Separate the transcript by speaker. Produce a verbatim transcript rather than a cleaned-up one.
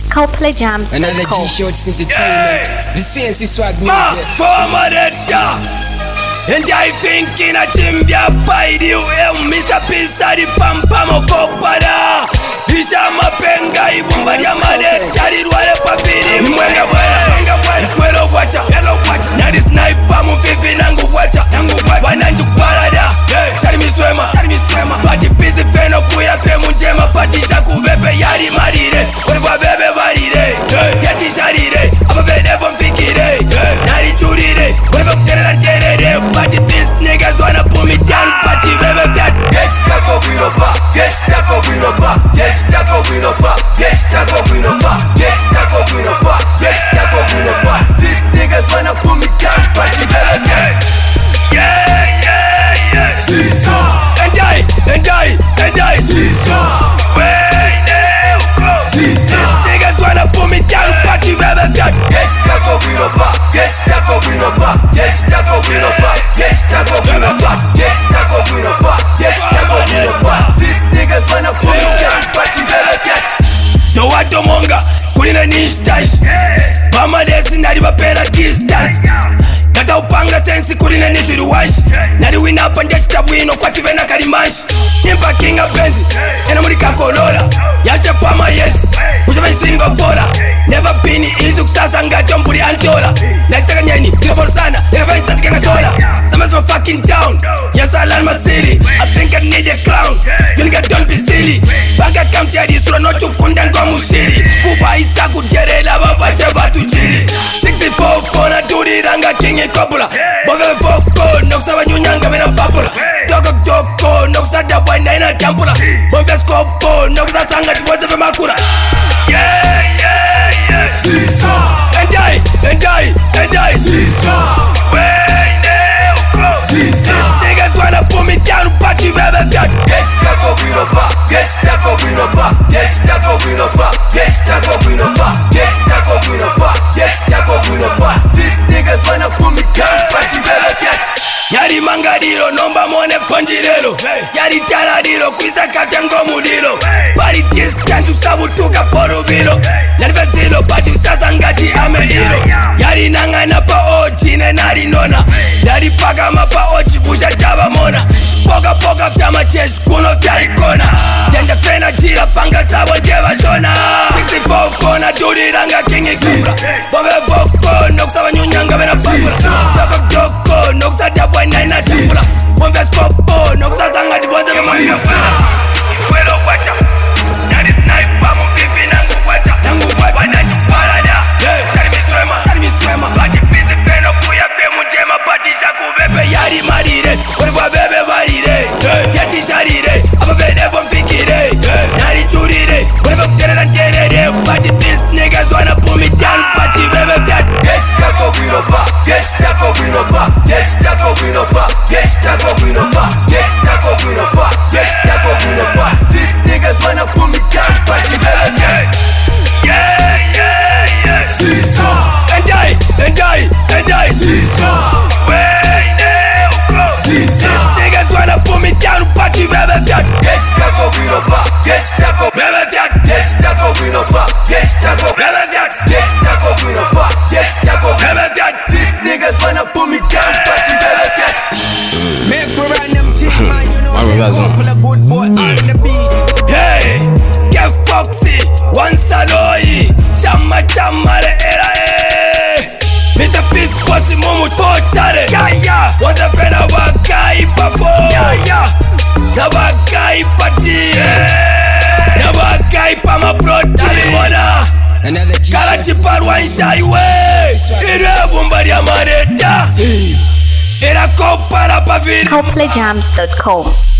Speaker 1: Coldplay Jams.
Speaker 2: Another G Shorts Entertainment. Yeah. The C N C Swag Music.
Speaker 3: Ma, former Redda. And I think in a chimbia fight you, Mister Pisari Pampamo Copada. Isha mapenga ibumba ya made Tari ruale papiri Mwenga bwana Mwenga bwana Ikwelo wacha Yellow wacha Nari sniper Mufifi nangu wacha Nangu wacha Wananju kuparada Shari miswema Shari miswema Pati pisi feno kuya pemu njema Pati shaku bebe yari marire Waliwa bebe varire Yati sharire Aba bede bomfikire Nari churire Waliwa kuterera nterere Pati these niggas wanna pull me down Pati bebe that Get tako wiropa Get tako wiropa Get tako wiropa Get tako wiropa Get tako wiropa Get tako wiropa These niggas wanna pull me down Pati bebe that Yeah, yeah, yeah Sisa And I, and I, and I Sisa Way they go Sisa These niggas wanna pull me down Pati bebe that Get tako wiropa Get tako wiropa Get tako wiropa Get tako wiropa Get tako wiropa Get tako wiropa These niggas wanna pull me down Pati bebe that Do what do monga Kulina nishtash Mama lesi nari bapera distance Kata upanga sensi kulina nishuru wash Nari wina up and deshita wino kwa tivena karimash Nimpa kinga benzi Ena murika kolora Yache pama yes Ushaba single fola Never been easy kusasa ngacho mburi antola Nakitaka nyeni Kika bolo sana Nika vani chansi kanga sola Summer's my fucking town Yes I land my city I think I need a clown You nigga don't be silly Bank account ya disura no chukunda kwa mushiri Kuba isa kuderela babache batu chiri sixty-four kona duri ranga kingi kopula Boga voko nokusaba nyunyanga mena papula Doko doko nokusada wanda ina tampula Bombe skopo nokusa sanga tiboze fe makura Yeah, yeah, yeah Sisa And I, and I, and I Sisa Way they go Sisa These niggas wanna pull me down Pati bebe that Get tako wiropa Get tako wiropa Get tako wiropa Get tako wiropa Get tako wiropa Get tako wiropa These niggas wanna pull me down Pati bebe that Yari mangadiro nomba mone konjirelo Yari taladiro kwisa katengo mudilo Pari distance usabutuka porubilo Yari vezilo pati usasa ngati ameiro Yari nangana pa ochi ne nari nona Yari paka mapa ochi busha jaba mona Poka poka vyama chesu kuno vya ikona Jende fena jira panga sabo jeva shona sixty-four kona duri ranga kingi kubra Bombe boko nokusaba nyunyanga vena papura Toko doko nokusada wena ina tampula Bombe skopo nokusasa ngati bonze ve mwanga fula Ikwelo wacha Nari sniper mufifi nangu wacha Nangu wacha Wananju parada Shari miswema Shari miswema Pati pisi feno kuya pemu njema Pati shaku bebe yari marire Waliwa bebe varire Yati sharire Aba bede bomfikire Nari churire Waliwa kuterera nterere Pati these niggas wanna pull me down Pati bebe that Get tako wiropa Get tako wiropa Get tako wiropa Get tako wiropa Get tako wiropa Get tako wiropa These niggas wanna pull me down Pati bebe that Yeah, yeah, yeah Sisa And I, and I, and I Sisa Way they go Sisa These niggas wanna pull me down Pati bebe that Get tako wiropa Get tako bebe that Get tako wiropa Get tako bebe that Get tako wiropa Get tako bebe that These niggas wanna pull me down Pati bebe that Make we run them thing man you know a couple of good boy on the beat Hey Get foxy One saloi Chama chama le era eh Mister Peace Bossy mumu tochare Yeah yeah Once a fena wakai pafo Yeah yeah Na wakai pati Na wakai pa ma proti
Speaker 2: Another G
Speaker 3: Kalati parwa insha iwe Ire bumbari ya mareta Ira kopara pa vidi
Speaker 1: Coldplay Jams dot com